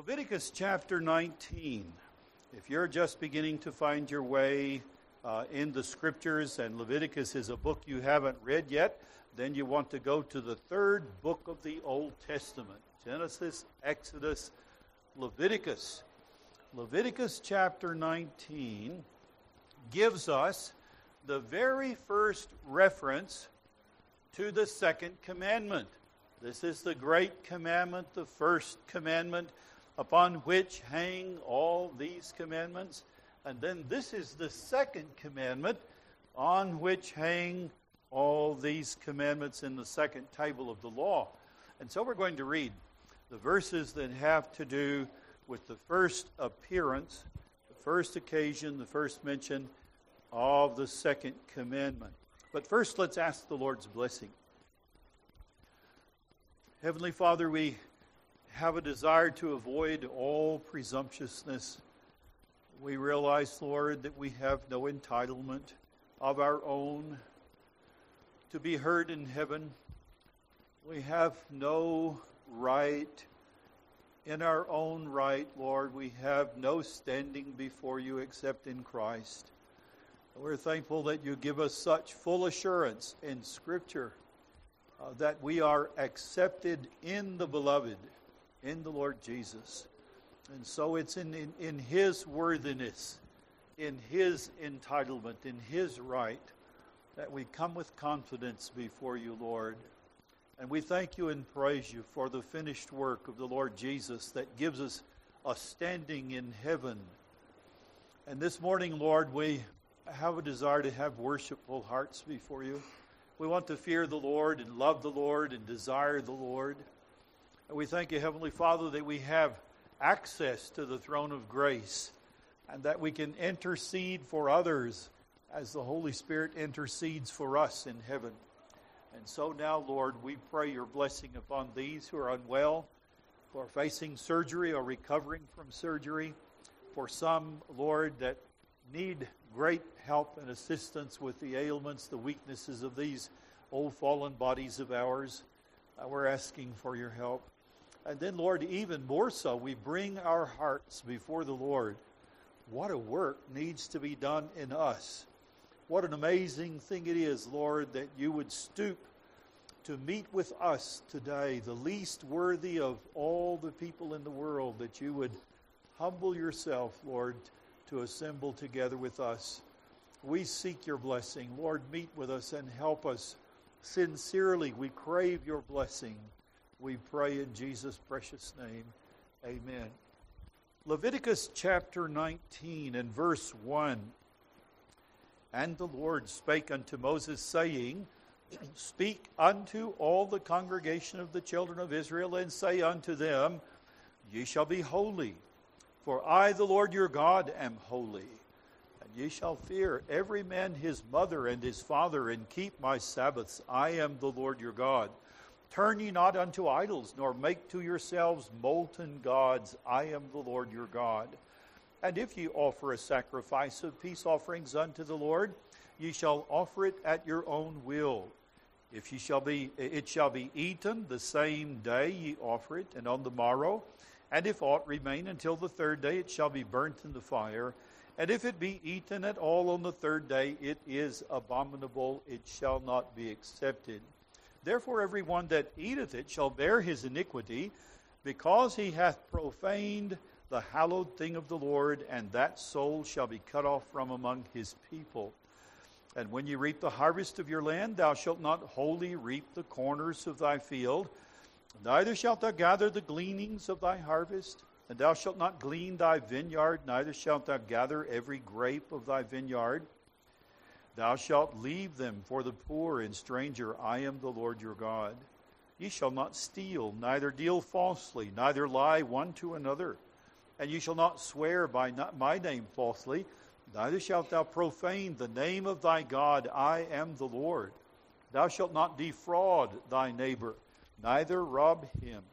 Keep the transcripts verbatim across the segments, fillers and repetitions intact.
Leviticus chapter nineteen. If you're just beginning to find your way uh, in the scriptures and Leviticus is a book you haven't read yet, then you want to go to the third book of the Old Testament. Genesis, Exodus, Leviticus. Leviticus chapter nineteen gives us the very first reference to the second commandment. This is the great commandment, the first commandment, upon which hang all these commandments. And then this is the second commandment, on which hang all these commandments in the second table of the law. And so we're going to read the verses that have to do with the first appearance, the first occasion, the first mention of the second commandment. But first, let's ask the Lord's blessing. Heavenly Father, we have a desire to avoid all presumptuousness. We realize, Lord, that we have no entitlement of our own to be heard in heaven. We have no right in our own right, Lord. We have no standing before you except in Christ. We're thankful that you give us such full assurance in Scripture uh, that we are accepted in the Beloved, in the Lord Jesus. And so it's in, in, in His worthiness, in His entitlement, in His right, that we come with confidence before you, Lord. And we thank you and praise you for the finished work of the Lord Jesus that gives us a standing in heaven. And this morning, Lord, we have a desire to have worshipful hearts before you. We want to fear the Lord and love the Lord and desire the Lord. And we thank you, Heavenly Father, that we have access to the throne of grace and that we can intercede for others as the Holy Spirit intercedes for us in heaven. And so now, Lord, we pray your blessing upon these who are unwell, who are facing surgery or recovering from surgery, for some, Lord, that need great help and assistance with the ailments, the weaknesses of these old fallen bodies of ours. Uh, we're asking for your help. And then, Lord, even more so, we bring our hearts before the Lord. What a work needs to be done in us. What an amazing thing it is, Lord, that you would stoop to meet with us today, the least worthy of all the people in the world, that you would humble yourself, Lord, to assemble together with us. We seek your blessing. Lord, meet with us and help us. Sincerely, we crave your blessing. We pray in Jesus' precious name. Amen. Leviticus chapter nineteen and verse one. And the Lord spake unto Moses, saying, Speak unto all the congregation of the children of Israel, and say unto them, Ye shall be holy, for I, the Lord your God, am holy. And ye shall fear every man his mother and his father, and keep my Sabbaths. I am the Lord your God. Turn ye not unto idols, nor make to yourselves molten gods. I am the Lord your God. And if ye offer a sacrifice of peace offerings unto the Lord, ye shall offer it at your own will. If ye shall be, it shall be eaten the same day ye offer it, and on the morrow. And if aught remain until the third day, it shall be burnt in the fire. And if it be eaten at all on the third day, it is abominable, it shall not be accepted. Therefore every one that eateth it shall bear his iniquity, because he hath profaned the hallowed thing of the Lord, and that soul shall be cut off from among his people. And when ye reap the harvest of your land, thou shalt not wholly reap the corners of thy field, neither shalt thou gather the gleanings of thy harvest, and thou shalt not glean thy vineyard, neither shalt thou gather every grape of thy vineyard. Thou shalt leave them for the poor and stranger. I am the Lord your God. Ye shall not steal, neither deal falsely, neither lie one to another. And ye shall not swear by not my name falsely, neither shalt thou profane the name of thy God. I am the Lord. Thou shalt not defraud thy neighbor, neither rob him.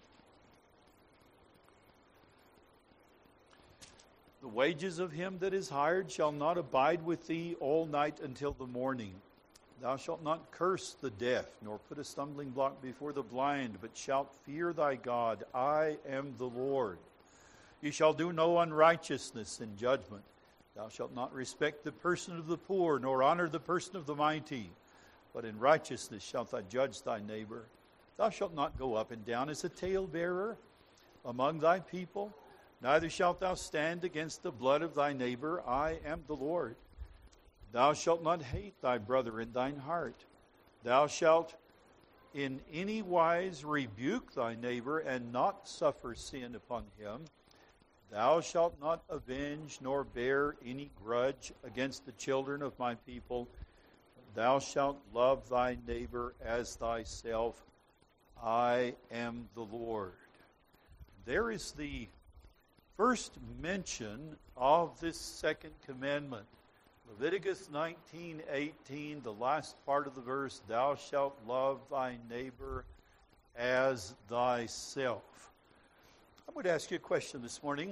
The wages of him that is hired shall not abide with thee all night until the morning. Thou shalt not curse the deaf, nor put a stumbling block before the blind, but shalt fear thy God. I am the Lord. You shall do no unrighteousness in judgment. Thou shalt not respect the person of the poor, nor honor the person of the mighty. But in righteousness shalt thou judge thy neighbor. Thou shalt not go up and down as a talebearer among thy people, neither shalt thou stand against the blood of thy neighbor. I am the Lord. Thou shalt not hate thy brother in thine heart. Thou shalt in any wise rebuke thy neighbor, and not suffer sin upon him. Thou shalt not avenge nor bear any grudge against the children of my people. Thou shalt love thy neighbor as thyself. I am the Lord. There is the first mention of this second commandment. Leviticus nineteen eighteen, the last part of the verse, thou shalt love thy neighbor as thyself. I would ask you a question this morning.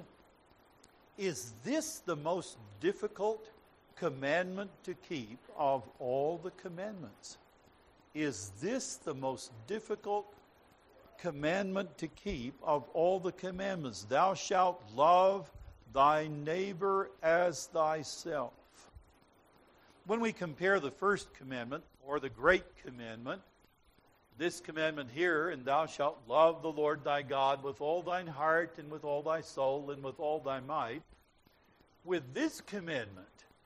Is this the most difficult commandment to keep of all the commandments? Is this the most difficult commandment to keep of all the commandments? Thou shalt love thy neighbor as thyself. When we compare the first commandment, or the great commandment, this commandment here, and thou shalt love the Lord thy God with all thine heart and with all thy soul and with all thy might, with this commandment,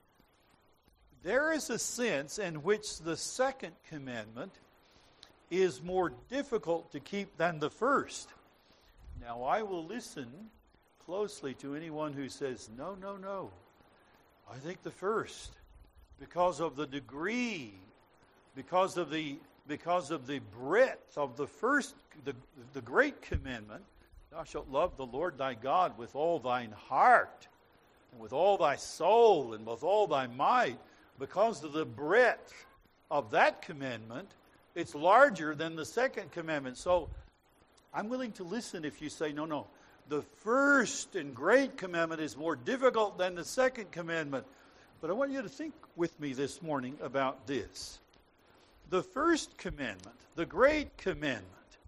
there is a sense in which the second commandment is more difficult to keep than the first. Now, I will listen closely to anyone who says, no, no, no, I think the first, because of the degree, because of the because of the breadth of the first, the, the great commandment, thou shalt love the Lord thy God with all thine heart, and with all thy soul, and with all thy might. Because of the breadth of that commandment, it's larger than the second commandment. So I'm willing to listen if you say, no, no, the first and great commandment is more difficult than the second commandment. But I want you to think with me this morning about this. The first commandment, the great commandment,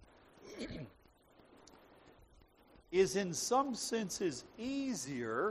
is in some senses easier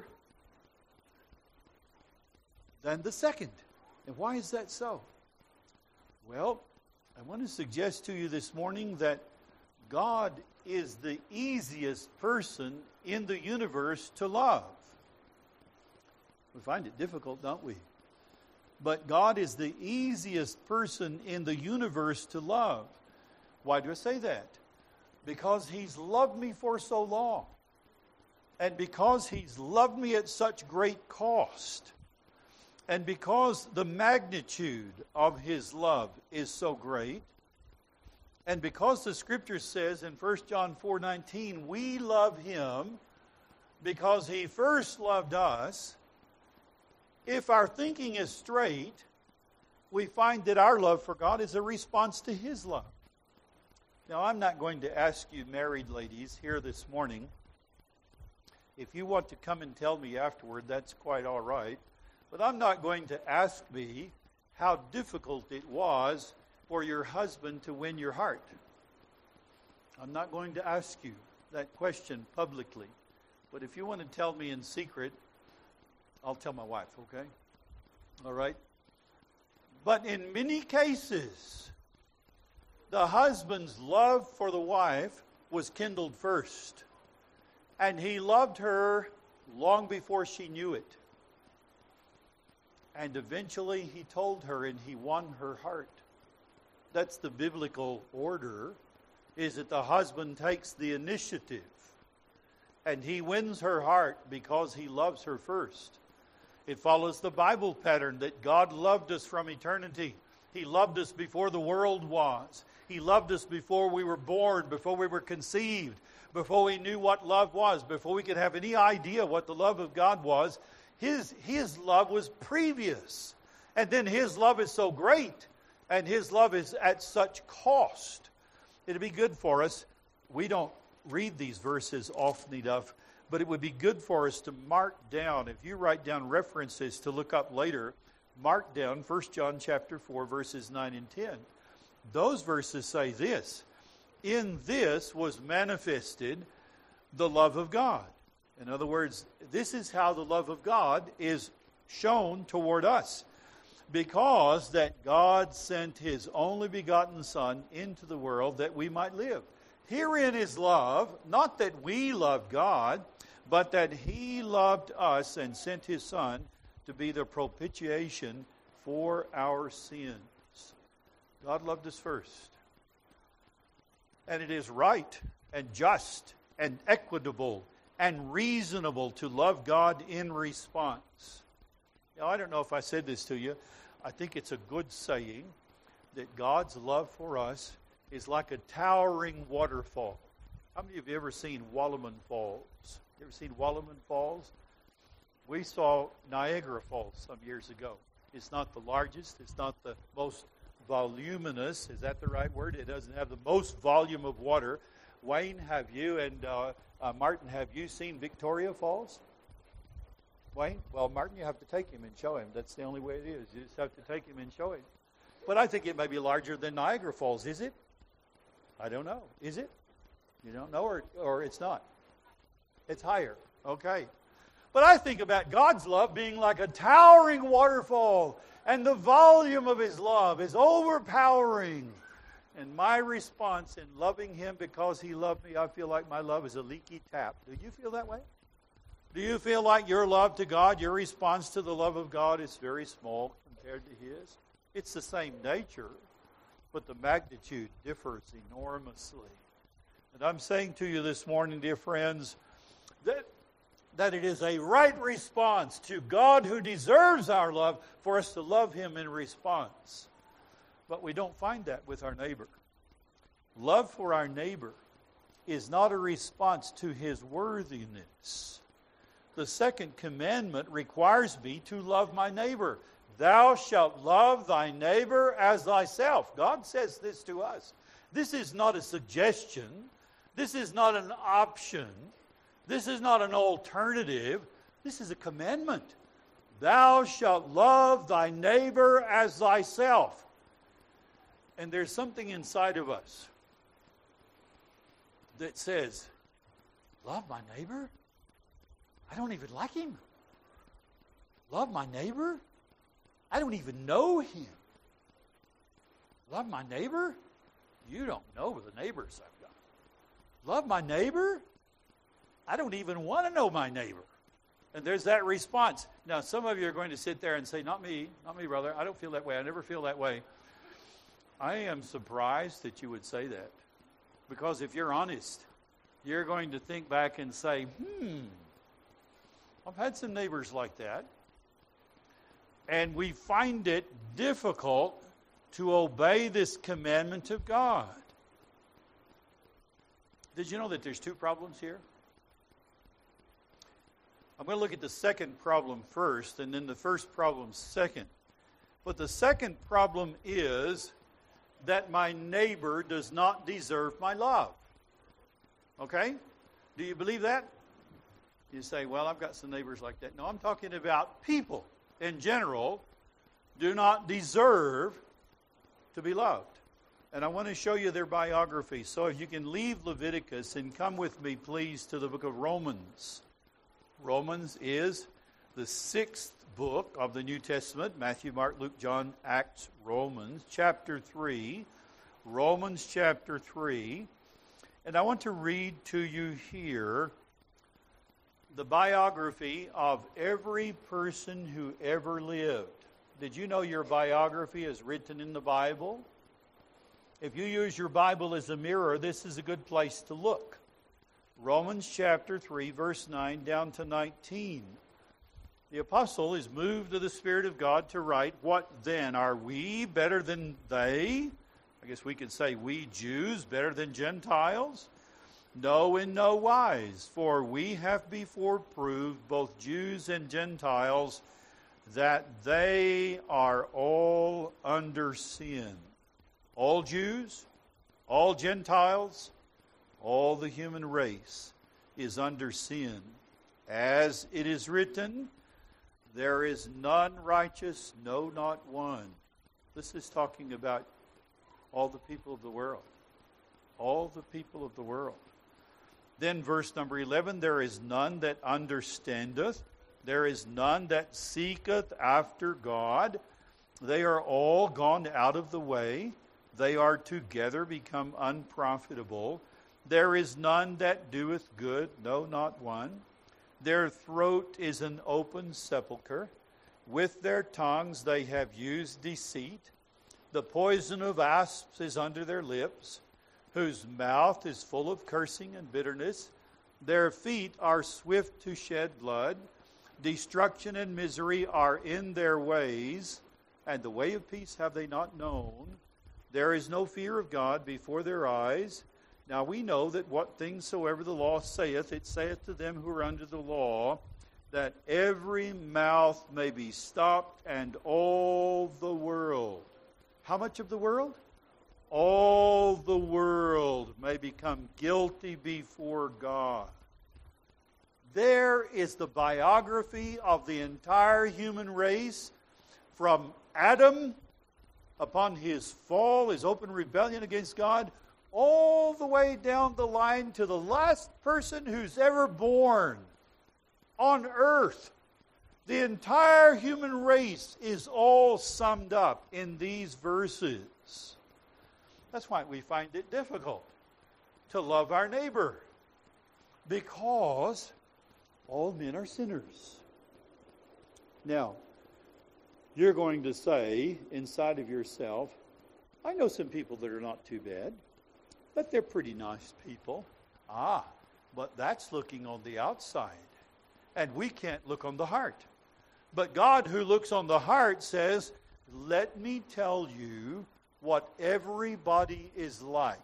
than the second. And why is that so? Well, I want to suggest to you this morning that God is the easiest person in the universe to love. We find it difficult, don't we? But God is the easiest person in the universe to love. Why do I say that? Because He's loved me for so long. And because He's loved me at such great cost. And because the magnitude of His love is so great. And because the Scripture says in First John four nineteen, we love Him because He first loved us. If our thinking is straight, we find that our love for God is a response to His love. Now, I'm not going to ask you married ladies here this morning. If you want to come and tell me afterward, that's quite all right. But I'm not going to ask me how difficult it was for your husband to win your heart. I'm not going to ask you that question publicly. But if you want to tell me in secret, I'll tell my wife, okay? All right? But in many cases, the husband's love for the wife was kindled first. And he loved her long before she knew it. And eventually he told her and he won her heart. That's the biblical order, is that the husband takes the initiative. And he wins her heart because he loves her first. It follows the Bible pattern that God loved us from eternity. He loved us before the world was. He loved us before we were born, before we were conceived, before we knew what love was, before we could have any idea what the love of God was. His, his love was previous. And then His love is so great, and His love is at such cost. It'd be good for us. We don't read these verses often enough, but it would be good for us to mark down, if you write down references to look up later, mark down First John chapter four, verses nine and ten. Those verses say this: in this was manifested the love of God. In other words, this is how the love of God is shown toward us. Because that God sent His only begotten Son into the world that we might live. Herein is love, not that we loved God, but that He loved us and sent His Son to be the propitiation for our sins. God loved us first. And it is right and just and equitable and reasonable to love God in response. Now, I don't know if I said this to you. I think it's a good saying that God's love for us is like a towering waterfall. How many of you have ever seen Walleman Falls? You ever seen Walleman Falls? We saw Niagara Falls some years ago. It's not the largest. It's not the most voluminous. Is that the right word? It doesn't have the most volume of water. Wayne, have you and uh, uh, Martin, have you seen Victoria Falls? Wayne? Well, Martin, you have to take him and show him. That's the only way it is. You just have to take him and show him. But I think it may be larger than Niagara Falls. Is it? I don't know. Is it? You don't know, or, or it's not? It's higher. Okay. But I think about God's love being like a towering waterfall, and the volume of His love is overpowering. And my response in loving Him because He loved me, I feel like my love is a leaky tap. Do you feel that way? Do you feel like your love to God, your response to the love of God is very small compared to His? It's the same nature, but the magnitude differs enormously. And I'm saying to you this morning, dear friends, that, that it is a right response to God who deserves our love for us to love Him in response. But we don't find that with our neighbor. Love for our neighbor is not a response to his worthiness. The second commandment requires me to love my neighbor. Thou shalt love thy neighbor as thyself. God says this to us. This is not a suggestion. This is not an option. This is not an alternative. This is a commandment. Thou shalt love thy neighbor as thyself. And there's something inside of us that says, love my neighbor? I don't even like him. Love my neighbor? I don't even know him. Love my neighbor? You don't know the neighbors I've got. Love my neighbor? I don't even want to know my neighbor. And there's that response. Now, some of you are going to sit there and say, not me, not me, brother. I don't feel that way. I never feel that way. I am surprised that you would say that. Because if you're honest, you're going to think back and say, hmm, I've had some neighbors like that. And we find it difficult to obey this commandment of God. Did you know that there's two problems here? I'm going to look at the second problem first, and then the first problem second. But the second problem is that my neighbor does not deserve my love. Okay? Do you believe that? You say, well, I've got some neighbors like that. No, I'm talking about people in general do not deserve to be loved. And I want to show you their biography. So if you can leave Leviticus and come with me, please, to the book of Romans. Romans is the sixth book of the New Testament. Matthew, Mark, Luke, John, Acts, Romans, chapter three. Romans chapter three. And I want to read to you here the biography of every person who ever lived. Did you know your biography is written in the Bible? If you use your Bible as a mirror, this is a good place to look. Romans chapter three, verse nine down to nineteen. The apostle is moved to the Spirit of God to write, what then? Are we better than they? I guess we could say we Jews better than Gentiles? No, in no wise. For we have before proved, both Jews and Gentiles, that they are all under sin. All Jews, all Gentiles, all the human race is under sin. As it is written, there is none righteous, no, not one. This is talking about all the people of the world. All the people of the world. Then verse number eleven, there is none that understandeth, there is none that seeketh after God. They are all gone out of the way. They are together become unprofitable. There is none that doeth good, no, not one. Their throat is an open sepulchre. With their tongues they have used deceit. The poison of asps is under their lips, whose mouth is full of cursing and bitterness. Their feet are swift to shed blood. Destruction and misery are in their ways, and the way of peace have they not known. There is no fear of God before their eyes. Now we know that what things soever the law saith, it saith to them who are under the law, that every mouth may be stopped, and all the world. How much of the world? All the world may become guilty before God. There is the biography of the entire human race, from Adam upon his fall, his open rebellion against God, all the way down the line to the last person who's ever born on earth. The entire human race is all summed up in these verses. That's why we find it difficult to love our neighbor, because all men are sinners. Now, you're going to say inside of yourself, I know some people that are not too bad, but they're pretty nice people. Ah, but that's looking on the outside, and we can't look on the heart. But God, who looks on the heart, says, let me tell you what everybody is like.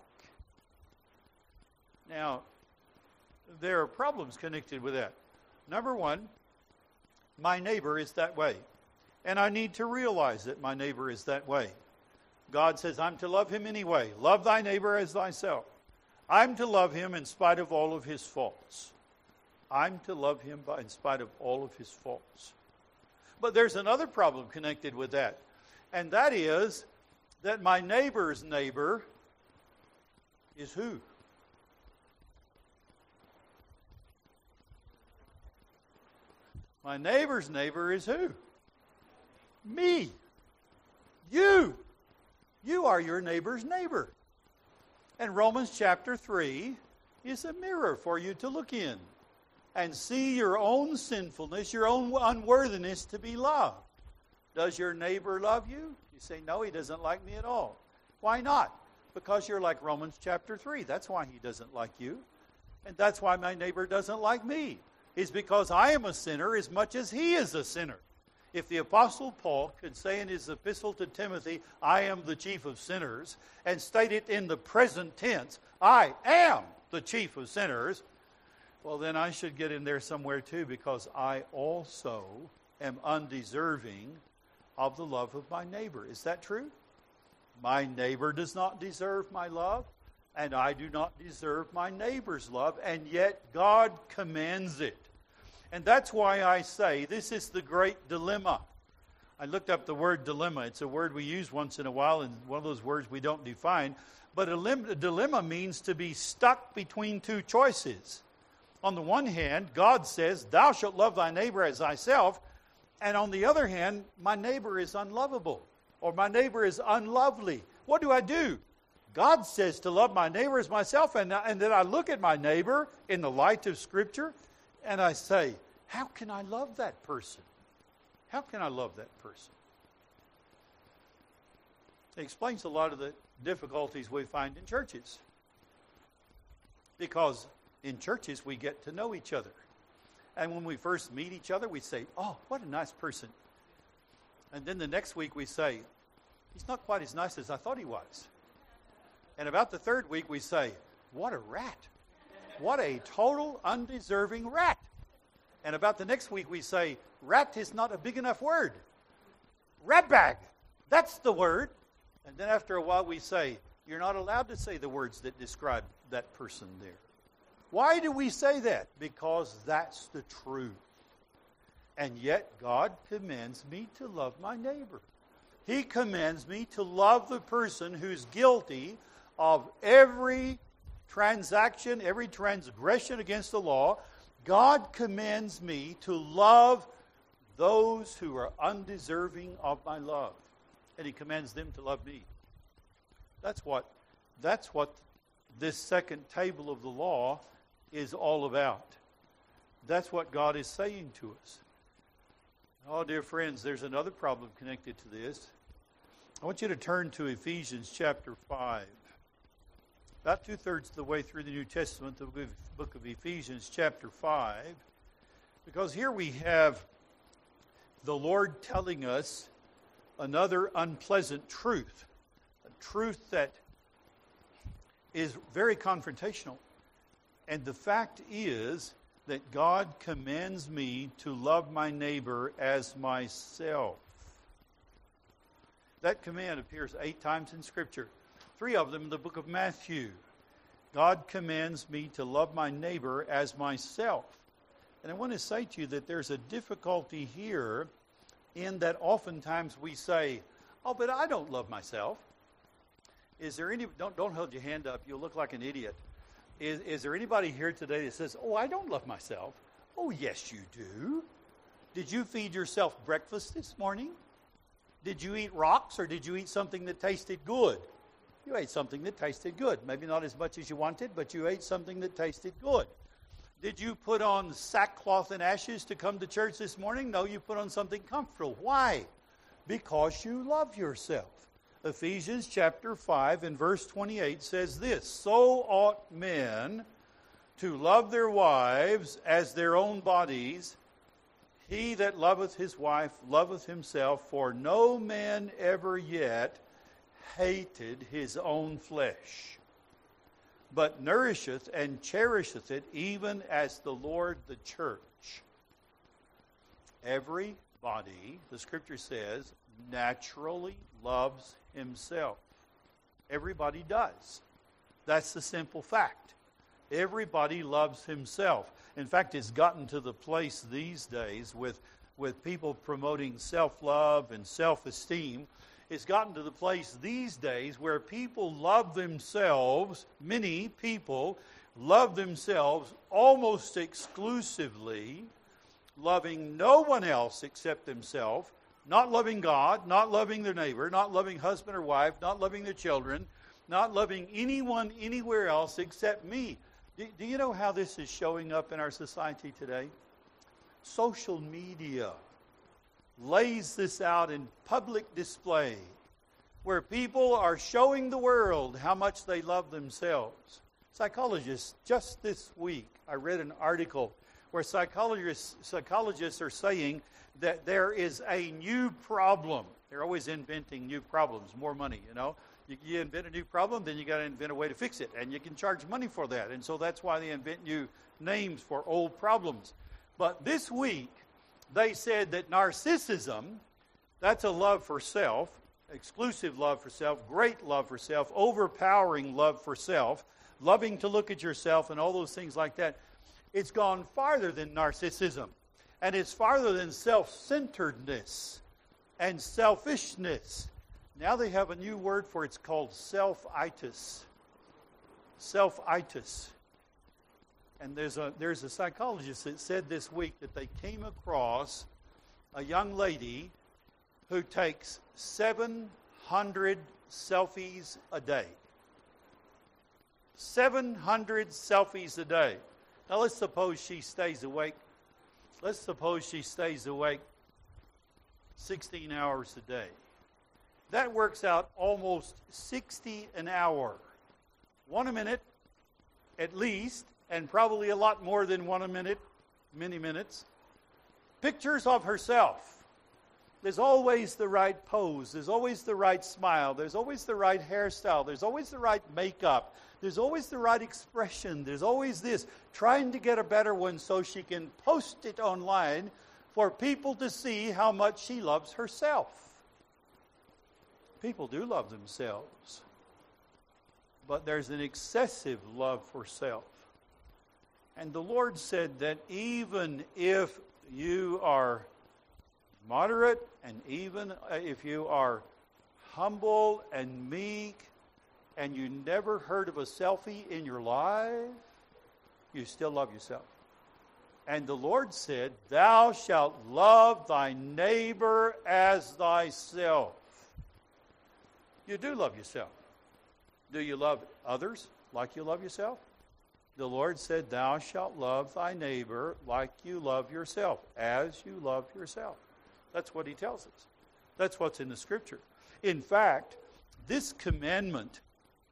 Now, there are problems connected with that. Number one, my neighbor is that way. And I need to realize that my neighbor is that way. God says, I'm to love him anyway. Love thy neighbor as thyself. I'm to love him in spite of all of his faults. I'm to love him by, in spite of all of his faults. But there's another problem connected with that. And that is that my neighbor's neighbor is who? My neighbor's neighbor is who? Me. You. You are your neighbor's neighbor. And Romans chapter three is a mirror for you to look in and see your own sinfulness, your own unworthiness to be loved. Does your neighbor love you? You say, no, he doesn't like me at all. Why not? Because you're like Romans chapter three. That's why he doesn't like you. And that's why my neighbor doesn't like me. It's because I am a sinner as much as he is a sinner. If the Apostle Paul could say in his epistle to Timothy, I am the chief of sinners, and state it in the present tense, I am the chief of sinners, well, then I should get in there somewhere too, because I also am undeserving of the love of my neighbor. Is that true? My neighbor does not deserve my love, and I do not deserve my neighbor's love, and yet God commands it. And that's why I say this is the great dilemma. I looked up the word dilemma. It's a word we use once in a while, and one of those words we don't define. But a, lim- a dilemma means to be stuck between two choices. On the one hand, God says, thou shalt love thy neighbor as thyself. And on the other hand, my neighbor is unlovable, or my neighbor is unlovely. What do I do? God says to love my neighbor as myself, and, and then I look at my neighbor in the light of Scripture, and I say, how can I love that person? How can I love that person? It explains a lot of the difficulties we find in churches. Because in churches we get to know each other. And when we first meet each other, we say, oh, what a nice person. And then the next week we say, he's not quite as nice as I thought he was. And about the third week we say, what a rat. What a total undeserving rat. And about the next week we say, rat is not a big enough word. Ratbag. That's the word. And then after a while we say, you're not allowed to say the words that describe that person there. Why do we say that? Because that's the truth. And yet God commands me to love my neighbor. He commands me to love the person who's guilty of every transaction, every transgression against the law, God commends me to love those who are undeserving of my love. And He commands them to love me. That's what, that's what this second table of the law is all about. That's what God is saying to us. Oh, dear friends, there's another problem connected to this. I want you to turn to Ephesians chapter five. About two-thirds of the way through the New Testament, the book of Ephesians chapter five. Because here we have the Lord telling us another unpleasant truth. A truth that is very confrontational. And the fact is that God commands me to love my neighbor as myself. That command appears eight times in Scripture. Three of them in the book of Matthew. God commands me to love my neighbor as myself. And I want to say to you that there's a difficulty here in that oftentimes we say, oh, but I don't love myself. Is there any, don't, don't hold your hand up, you'll look like an idiot. Is, is there anybody here today that says, oh, I don't love myself? Oh, yes, you do. Did you feed yourself breakfast this morning? Did you eat rocks or did you eat something that tasted good? You ate something that tasted good. Maybe not as much as you wanted, but you ate something that tasted good. Did you put on sackcloth and ashes to come to church this morning? No, you put on something comfortable. Why? Because you love yourself. Ephesians chapter five and verse twenty-eight says this, so ought men to love their wives as their own bodies. He that loveth his wife loveth himself, for no man ever yet hated his own flesh, but nourisheth and cherisheth it, even as the Lord the church. Everybody, the Scripture says, naturally loves himself. Everybody does. That's the simple fact. Everybody loves himself. In fact, it's gotten to the place these days with, with people promoting self-love and self-esteem. It's gotten to the place these days where people love themselves, many people love themselves almost exclusively, loving no one else except themselves, not loving God, not loving their neighbor, not loving husband or wife, not loving their children, not loving anyone anywhere else except me. Do, do you know how this is showing up in our society today? Social media lays this out in public display, where people are showing the world how much they love themselves. Psychologists, just this week, I read an article where psychologists, psychologists are saying that there is a new problem. They're always inventing new problems, more money, you know. You, you invent a new problem, then you got to invent a way to fix it, and you can charge money for that. And so that's why they invent new names for old problems. But this week, they said that narcissism, that's a love for self, exclusive love for self, great love for self, overpowering love for self, loving to look at yourself and all those things like that. It's gone farther than narcissism. And it's farther than self-centeredness and selfishness. Now they have a new word for it. It's called self-itis. Self-itis. And there's a, there's a psychologist that said this week that they came across a young lady who takes seven hundred selfies a day. seven hundred selfies a day. Now let's suppose she stays awake. Let's suppose she stays awake sixteen hours a day. That works out almost sixty an hour. One a minute, at least, and probably a lot more than one a minute, many minutes. Pictures of herself. There's always the right pose. There's always the right smile. There's always the right hairstyle. There's always the right makeup. There's always the right expression. There's always this, trying to get a better one so she can post it online for people to see how much she loves herself. People do love themselves. But there's an excessive love for self. And the Lord said that even if you are moderate, and even if you are humble and meek and you never heard of a selfie in your life, you still love yourself. And the Lord said, thou shalt love thy neighbor as thyself. You do love yourself. Do you love others like you love yourself? The Lord said, thou shalt love thy neighbor like you love yourself, as you love yourself. That's what he tells us. That's what's in the Scripture. In fact, this commandment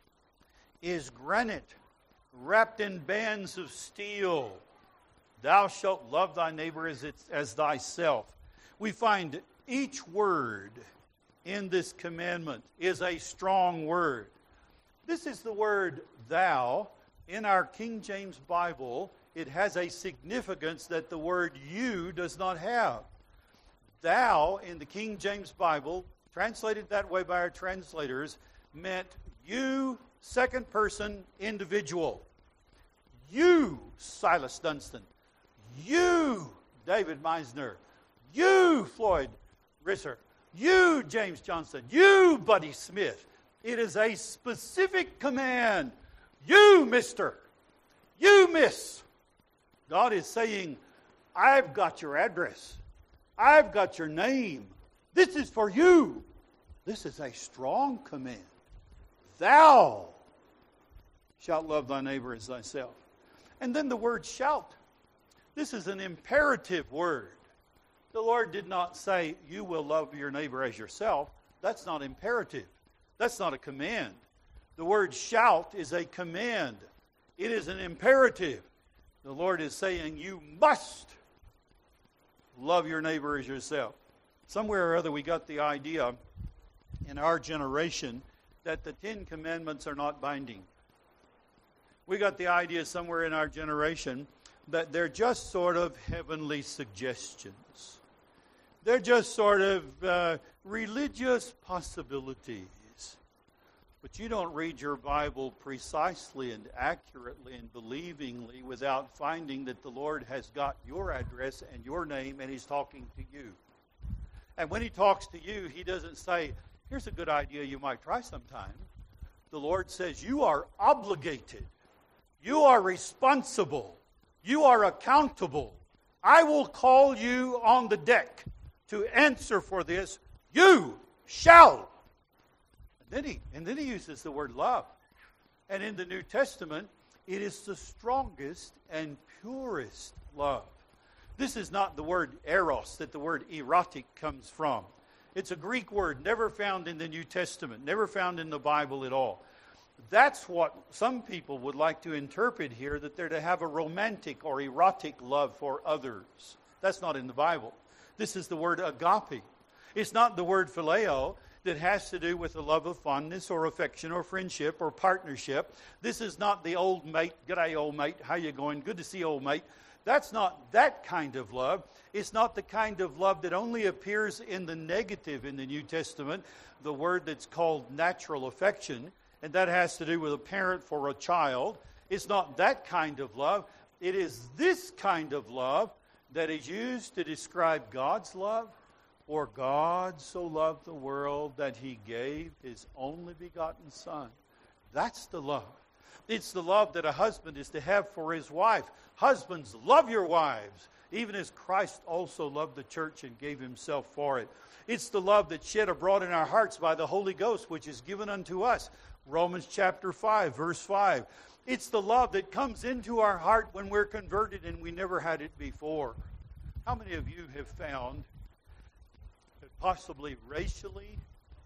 is granite wrapped in bands of steel. Thou shalt love thy neighbor as, it, as thyself. We find each word in this commandment is a strong word. This is the word thou. In our King James Bible, it has a significance that the word you does not have. Thou, in the King James Bible, translated that way by our translators, meant you, second person, individual. You, Silas Dunstan. You, David Meisner. You, Floyd Risser. You, James Johnson. You, Buddy Smith. It is a specific command. You, mister. You, miss. God is saying, I've got your address. I've got your name. This is for you. This is a strong command. Thou shalt love thy neighbor as thyself. And then the word shalt. This is an imperative word. The Lord did not say, you will love your neighbor as yourself. That's not imperative. That's not a command. The word shalt is a command. It is an imperative. The Lord is saying, you must love your neighbor as yourself. Somewhere or other we got the idea in our generation that the Ten Commandments are not binding. We got the idea somewhere in our generation that they're just sort of heavenly suggestions. They're just sort of uh, religious possibilities. But you don't read your Bible precisely and accurately and believingly without finding that the Lord has got your address and your name and He's talking to you. And when He talks to you, He doesn't say, here's a good idea you might try sometime. The Lord says, you are obligated. You are responsible. You are accountable. I will call you on the deck to answer for this. You shall. And then he, and then he uses the word love. And in the New Testament, it is the strongest and purest love. This is not the word eros that the word erotic comes from. It's a Greek word never found in the New Testament, never found in the Bible at all. That's what some people would like to interpret here, that they're to have a romantic or erotic love for others. That's not in the Bible. This is the word agape. It's not the word phileo that has to do with the love of fondness or affection or friendship or partnership. This is not the old mate, g'day old mate, how you going? Good to see you, old mate. That's not that kind of love. It's not the kind of love that only appears in the negative in the New Testament, the word that's called natural affection. And that has to do with a parent for a child. It's not that kind of love. It is this kind of love that is used to describe God's love. For God so loved the world that He gave His only begotten Son. That's the love. It's the love that a husband is to have for his wife. Husbands, love your wives, even as Christ also loved the church and gave Himself for it. It's the love that's shed abroad in our hearts by the Holy Ghost, which is given unto us. Romans chapter five, verse five. It's the love that comes into our heart when we're converted and we never had it before. How many of you have found that possibly racially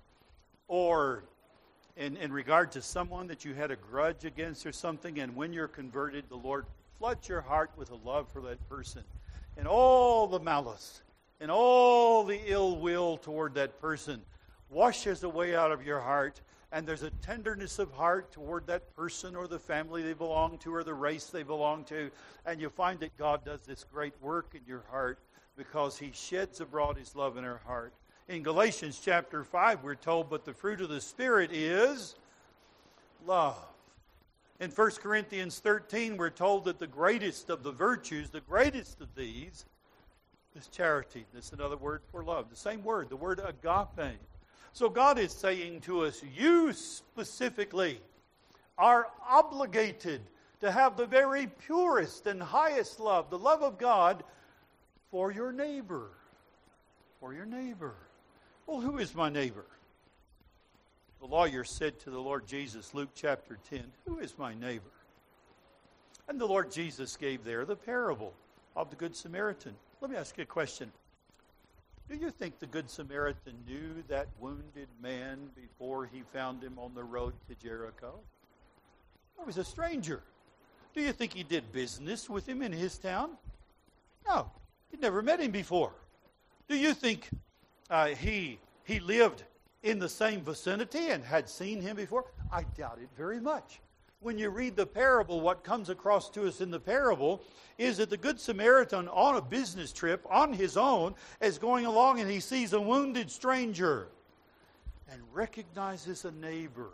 or in, in regard to someone that you had a grudge against or something, and when you're converted, the Lord floods your heart with a love for that person, and all the malice and all the ill will toward that person washes away out of your heart, and there's a tenderness of heart toward that person or the family they belong to or the race they belong to, and you find that God does this great work in your heart because He sheds abroad His love in our heart. In Galatians chapter five, we're told, but the fruit of the Spirit is love. In First Corinthians thirteen, we're told that the greatest of the virtues, the greatest of these, is charity. That's another word for love. The same word, the word agape. So God is saying to us, you specifically are obligated to have the very purest and highest love, the love of God, for your neighbor. For your neighbor. Well, who is my neighbor? The lawyer said to the Lord Jesus, Luke chapter ten, who is my neighbor? And the Lord Jesus gave there the parable of the Good Samaritan. Let me ask you a question. Do you think the Good Samaritan knew that wounded man before he found him on the road to Jericho? He was a stranger. Do you think he did business with him in his town? No, he'd never met him before. Do you think uh, he he lived in the same vicinity and had seen him before? I doubt it very much. When you read the parable, what comes across to us in the parable is that the Good Samaritan on a business trip on his own is going along and he sees a wounded stranger and recognizes a neighbor.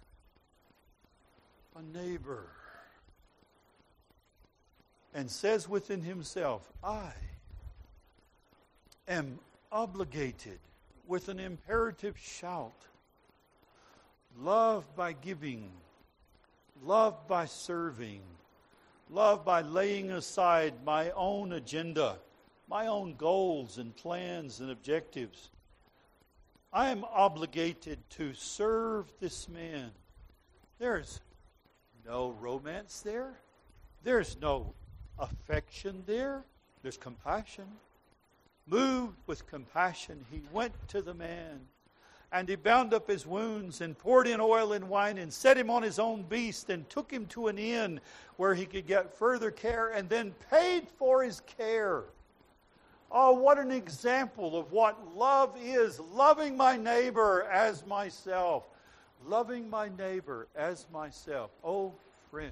A neighbor. And says within himself, I am obligated with an imperative shout. Love by giving. Love by serving. Love by laying aside my own agenda, my own goals and plans and objectives. I am obligated to serve this man. There's no romance there. There's no affection there. There's compassion. Moved with compassion, he went to the man. And he bound up his wounds and poured in oil and wine and set him on his own beast and took him to an inn where he could get further care and then paid for his care. Oh, what an example of what love is. Loving my neighbor as myself. Loving my neighbor as myself. Oh, friends.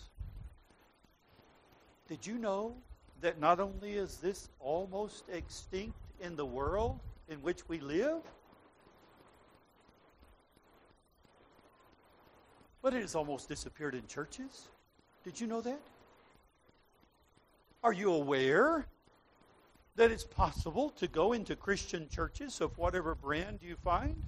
Did you know that not only is this almost extinct in the world in which we live, but it has almost disappeared in churches? Did you know that? Are you aware that it's possible to go into Christian churches of whatever brand you find,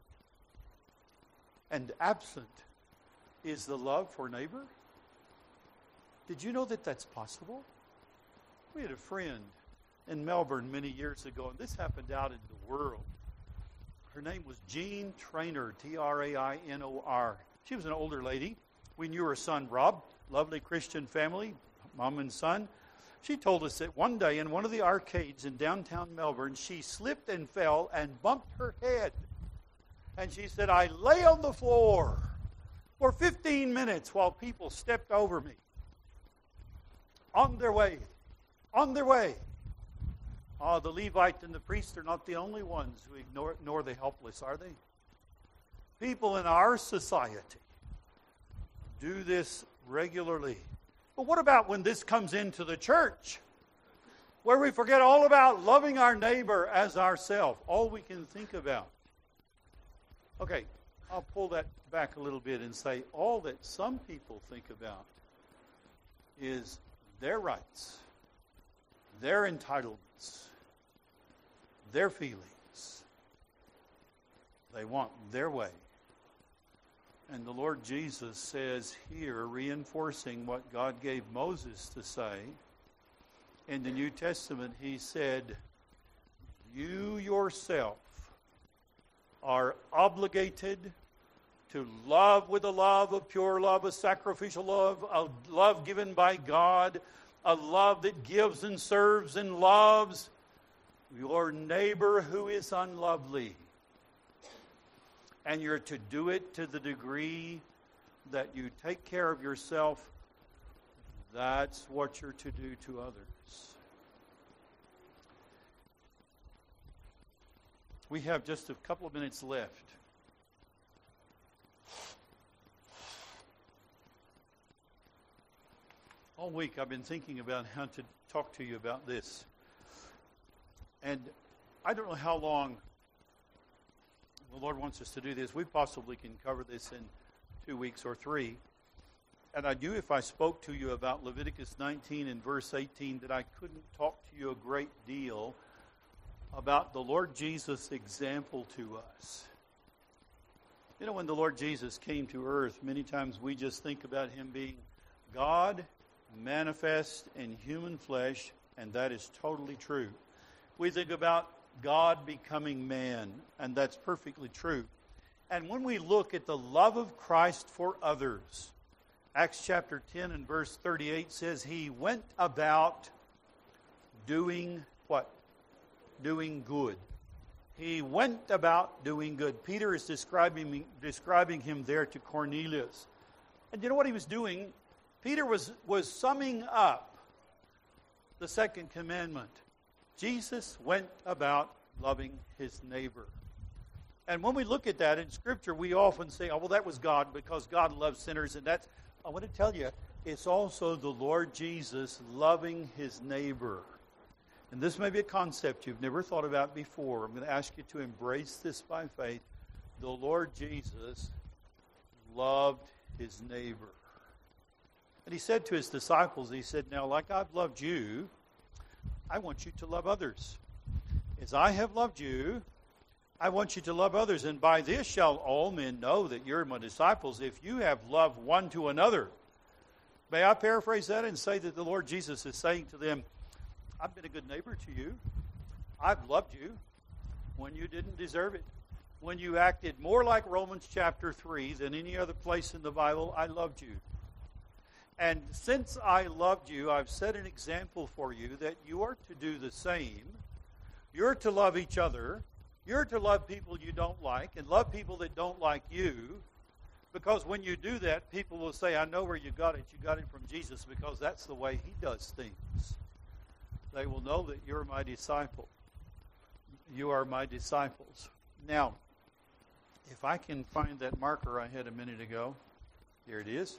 and absent is the love for neighbor? Did you know that that's possible? We had a friend in Melbourne many years ago, and this happened out in the world. Her name was Jean Trainor, T R A I N O R. She was an older lady. We knew her son, Rob, lovely Christian family, mom and son. She told us that one day in one of the arcades in downtown Melbourne, she slipped and fell and bumped her head. And she said, I lay on the floor for fifteen minutes while people stepped over me. On their way. On their way. Ah, the Levite and the priest are not the only ones who ignore, ignore the helpless, are they? People in our society do this regularly. But what about when this comes into the church, where we forget all about loving our neighbor as ourselves, all we can think about? Okay, I'll pull that back a little bit and say all that some people think about is their rights, their entitlements, their feelings. They want their way. And the Lord Jesus says here, reinforcing what God gave Moses to say, in the New Testament, he said, you yourself are obligated to love with a love, a pure love, a sacrificial love, a love given by God, a love that gives and serves and loves your neighbor who is unlovely. And you're to do it to the degree that you take care of yourself. That's what you're to do to others. We have just a couple of minutes left. All week I've been thinking about how to talk to you about this. And I don't know how long the Lord wants us to do this. We possibly can cover this in two weeks or three. And I knew if I spoke to you about Leviticus nineteen and verse eighteen that I couldn't talk to you a great deal about the Lord Jesus' example to us. You know, when the Lord Jesus came to earth, many times we just think about him being God manifest in human flesh, and that is totally true. We think about God becoming man, and that's perfectly true. And when we look at the love of Christ for others, Acts chapter ten and verse thirty-eight says, he went about doing what? Doing good. He went about doing good. Peter is describing, describing him there to Cornelius. And you know what he was doing? Peter was, was summing up the second commandment. Jesus went about loving his neighbor. And when we look at that in Scripture, we often say, oh, well, that was God because God loves sinners. And that's, I want to tell you, it's also the Lord Jesus loving his neighbor. And this may be a concept you've never thought about before. I'm going to ask you to embrace this by faith. The Lord Jesus loved his neighbor. And he said to his disciples, he said, now, like I've loved you, I want you to love others. As I have loved you, I want you to love others. And by this shall all men know that you're my disciples, if you have loved one to another. May I paraphrase that and say that the Lord Jesus is saying to them, I've been a good neighbor to you. I've loved you when you didn't deserve it. When you acted more like Romans chapter three than any other place in the Bible, I loved you. And since I loved you, I've set an example for you that you are to do the same. You're to love each other. You're to love people you don't like and love people that don't like you. Because when you do that, people will say, I know where you got it. You got it from Jesus because that's the way he does things. They will know that you're my disciple. You are my disciples. Now, if I can find that marker I had a minute ago, here it is.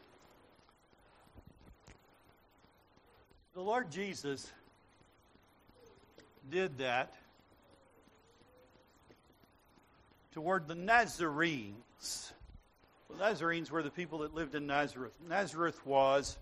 The Lord Jesus did that toward the Nazarenes. The Nazarenes were the people that lived in Nazareth. Nazareth was,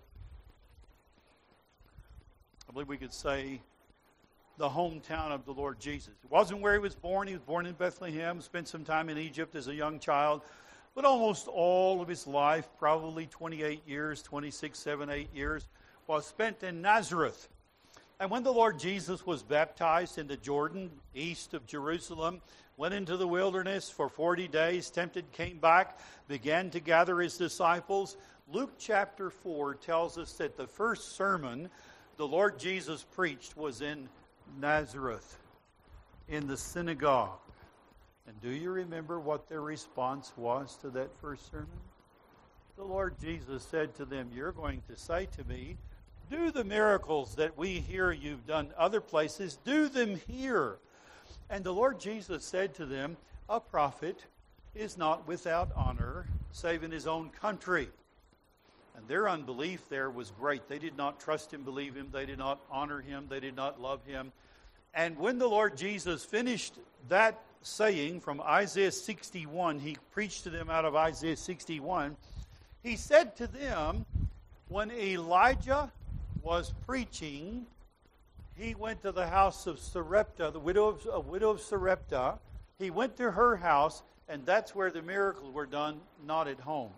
I believe we could say, the hometown of the Lord Jesus. It wasn't where he was born. He was born in Bethlehem, spent some time in Egypt as a young child, but almost all of his life, probably twenty-eight years, twenty-six, seven, eight years, was spent in Nazareth. And when the Lord Jesus was baptized into Jordan, east of Jerusalem, went into the wilderness for forty days, tempted, came back, began to gather his disciples, Luke chapter four tells us that the first sermon the Lord Jesus preached was in Nazareth, in the synagogue. And do you remember what their response was to that first sermon? The Lord Jesus said to them, you're going to say to me, do the miracles that we hear you've done other places, do them here. And the Lord Jesus said to them, a prophet is not without honor, save in his own country. And their unbelief there was great. They did not trust him, believe him. They did not honor him. They did not love him. And when the Lord Jesus finished that saying from Isaiah sixty-one, he preached to them out of Isaiah sixty-one, he said to them, when Elijah was preaching, he went to the house of Sarepta, the widow of, uh, widow of Sarepta. He went to her house, and that's where the miracles were done, not at home.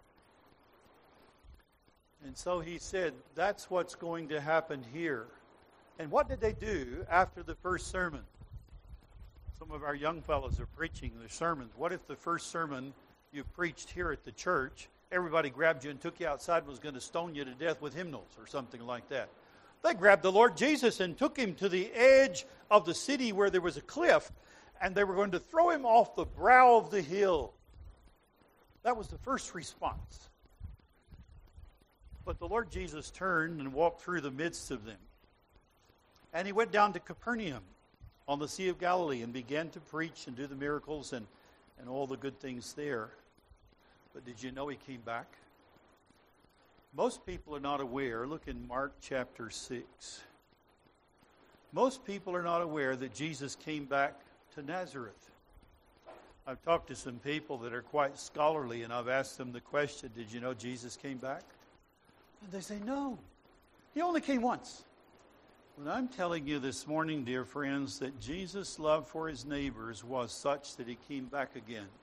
And so he said, that's what's going to happen here. And what did they do after the first sermon? Some of our young fellows are preaching their sermons. What if the first sermon you preached here at the church, everybody grabbed you and took you outside and was going to stone you to death with hymnals or something like that? They grabbed the Lord Jesus and took him to the edge of the city where there was a cliff, and they were going to throw him off the brow of the hill. That was the first response. But the Lord Jesus turned and walked through the midst of them. And he went down to Capernaum on the Sea of Galilee and began to preach and do the miracles and, and all the good things there. But did you know he came back? Most people are not aware. Look in Mark chapter six. Most people are not aware that Jesus came back to Nazareth. I've talked to some people that are quite scholarly, and I've asked them the question, did you know Jesus came back? And they say, no. He only came once. But I'm telling you this morning, dear friends, that Jesus' love for his neighbors was such that he came back again.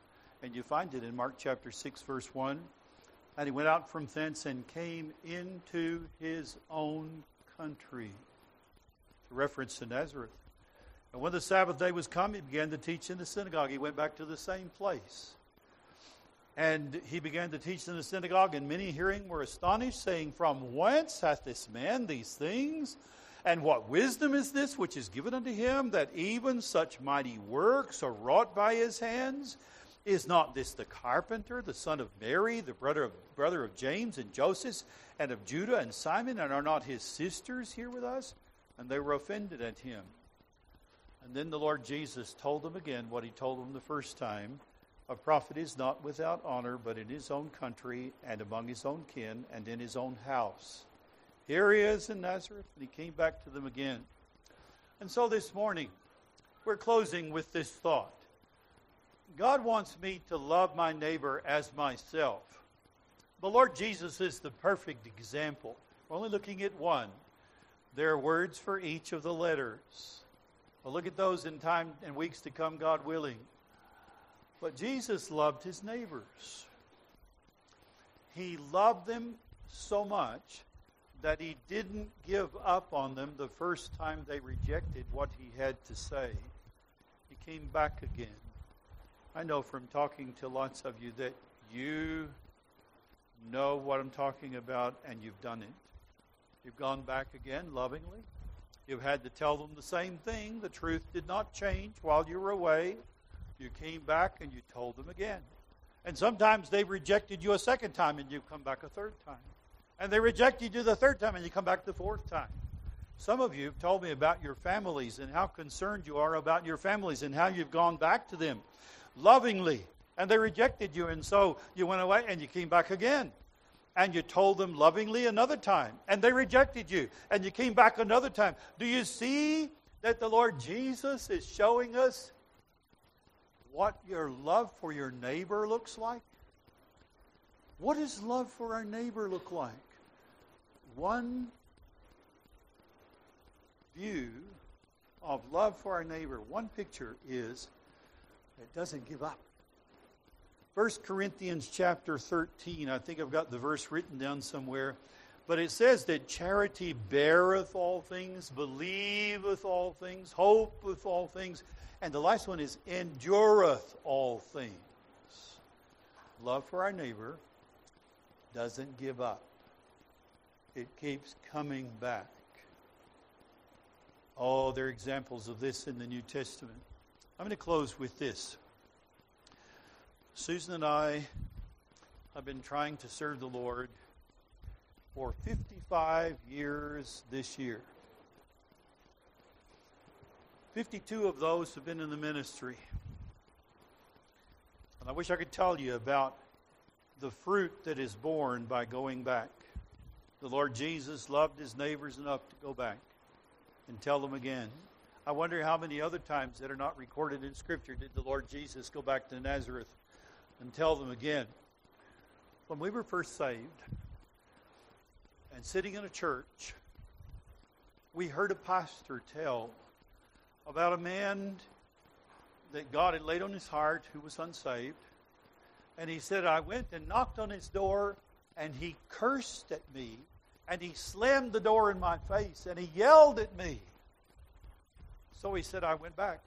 And you find it in Mark chapter six, verse one. And he went out from thence and came into his own country. It's a reference to Nazareth. And when the Sabbath day was come, he began to teach in the synagogue. He went back to the same place. And he began to teach in the synagogue, and many hearing were astonished, saying, From whence hath this man these things? And what wisdom is this which is given unto him, that even such mighty works are wrought by his hands? Is not this the carpenter, the son of Mary, the brother of, brother of James and Joseph, and of Judah and Simon? And are not his sisters here with us? And they were offended at him. And then the Lord Jesus told them again what he told them the first time. A prophet is not without honor, but in his own country, and among his own kin, and in his own house. Here he is in Nazareth, and he came back to them again. And so this morning, we're closing with this thought. God wants me to love my neighbor as myself. The Lord Jesus is the perfect example. We're only looking at one. There are words for each of the letters. We'll look at those in time and weeks to come, God willing. But Jesus loved his neighbors. He loved them so much that he didn't give up on them the first time they rejected what he had to say. He came back again. I know from talking to lots of you that you know what I'm talking about, and you've done it. You've gone back again lovingly. You've had to tell them the same thing. The truth did not change while you were away. You came back and you told them again. And sometimes they rejected you a second time, and you come back a third time. And they rejected you the third time, and you come back the fourth time. Some of you have told me about your families and how concerned you are about your families and how you've gone back to them lovingly. And they rejected you, and so you went away and you came back again. And you told them lovingly another time. And they rejected you, and you came back another time. Do you see that the Lord Jesus is showing us what your love for your neighbor looks like? What does love for our neighbor look like? One view of love for our neighbor, one picture is it doesn't give up. First Corinthians chapter thirteen, I think I've got the verse written down somewhere, but it says that charity beareth all things, believeth all things, hopeth all things, and the last one is endureth all things. Love for our neighbor doesn't give up. It keeps coming back. Oh, there are examples of this in the New Testament. I'm going to close with this. Susan and I have been trying to serve the Lord for fifty-five years this year. fifty-two of those have been in the ministry. And I wish I could tell you about the fruit that is born by going back. The Lord Jesus loved his neighbors enough to go back and tell them again. I wonder how many other times that are not recorded in Scripture did the Lord Jesus go back to Nazareth and tell them again. When we were first saved and sitting in a church, we heard a pastor tell about a man that God had laid on his heart who was unsaved. And he said, I went and knocked on his door, and he cursed at me, and he slammed the door in my face, and he yelled at me. So he said, I went back.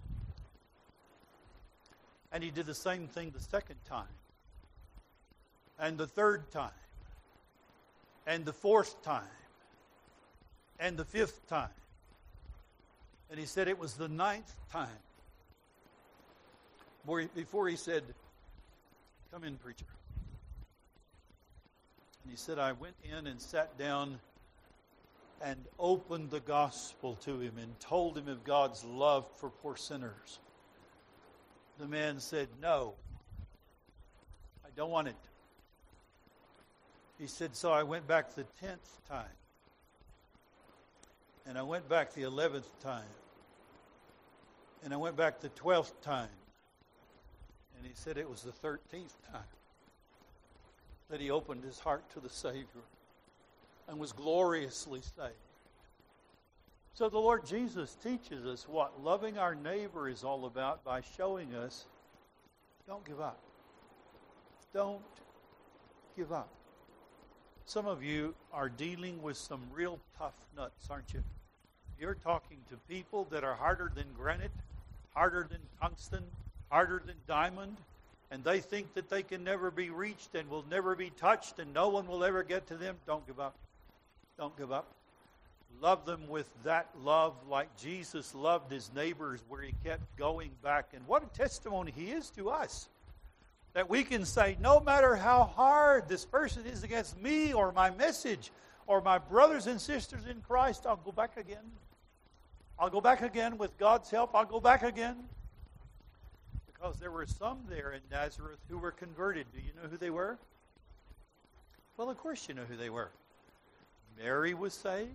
And he did the same thing the second time, and the third time, and the fourth time, and the fifth time. And he said it was the ninth time before he said, come in, preacher. And he said, I went in and sat down and opened the gospel to him and told him of God's love for poor sinners. The man said, no, I don't want it. He said, so I went back the tenth time. And I went back the eleventh time. And I went back the twelfth time. And he said it was the thirteenth time that he opened his heart to the Savior and was gloriously saved. So the Lord Jesus teaches us what loving our neighbor is all about by showing us, don't give up. Don't give up. Some of you are dealing with some real tough nuts, aren't you? You're talking to people that are harder than granite, harder than tungsten, harder than diamond, and they think that they can never be reached and will never be touched and no one will ever get to them. Don't give up. Don't give up. Love them with that love like Jesus loved his neighbors, where he kept going back. And what a testimony he is to us. That we can say, no matter how hard this person is against me or my message or my brothers and sisters in Christ, I'll go back again. I'll go back again with God's help. I'll go back again. Because there were some there in Nazareth who were converted. Do you know who they were? Well, of course you know who they were. Mary was saved.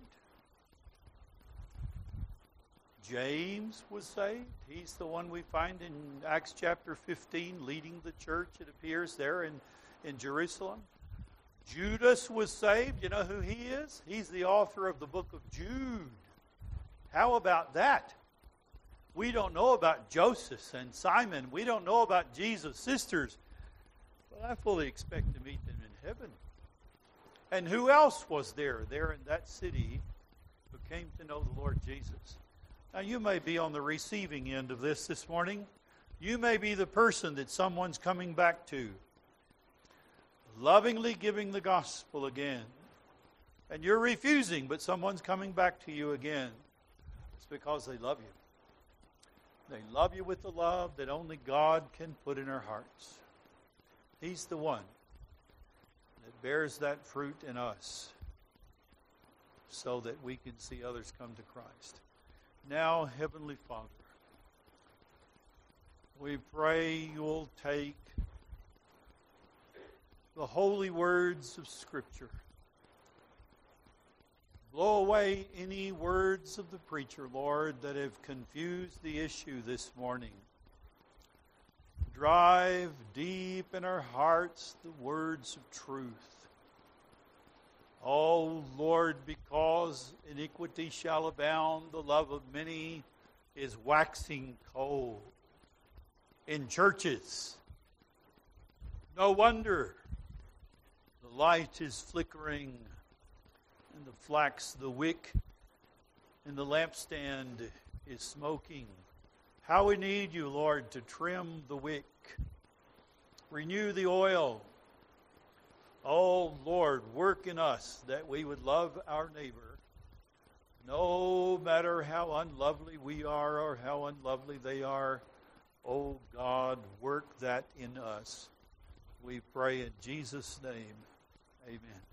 James was saved. He's the one we find in Acts chapter fifteen, leading the church, it appears, there in, in Jerusalem. Judas was saved. You know who he is? He's the author of the book of Jude. How about that? We don't know about Joseph and Simon. We don't know about Jesus' sisters. But I fully expect to meet them in heaven. And who else was there, there in that city, who came to know the Lord Jesus? Now, you may be on the receiving end of this this morning. You may be the person that someone's coming back to, lovingly giving the gospel again. And you're refusing, but someone's coming back to you again. It's because they love you. They love you with the love that only God can put in our hearts. He's the one that bears that fruit in us so that we can see others come to Christ. Now, Heavenly Father, we pray you'll take the holy words of Scripture, blow away any words of the preacher, Lord, that have confused the issue this morning. Drive deep in our hearts the words of truth. Oh, Lord, because iniquity shall abound, the love of many is waxing cold. In churches, no wonder the light is flickering, and the flax, the wick, and the lampstand is smoking. How we need you, Lord, to trim the wick, renew the oil. Oh, Lord, work in us that we would love our neighbor, no matter how unlovely we are or how unlovely they are. Oh, God, work that in us. We pray in Jesus' name. Amen.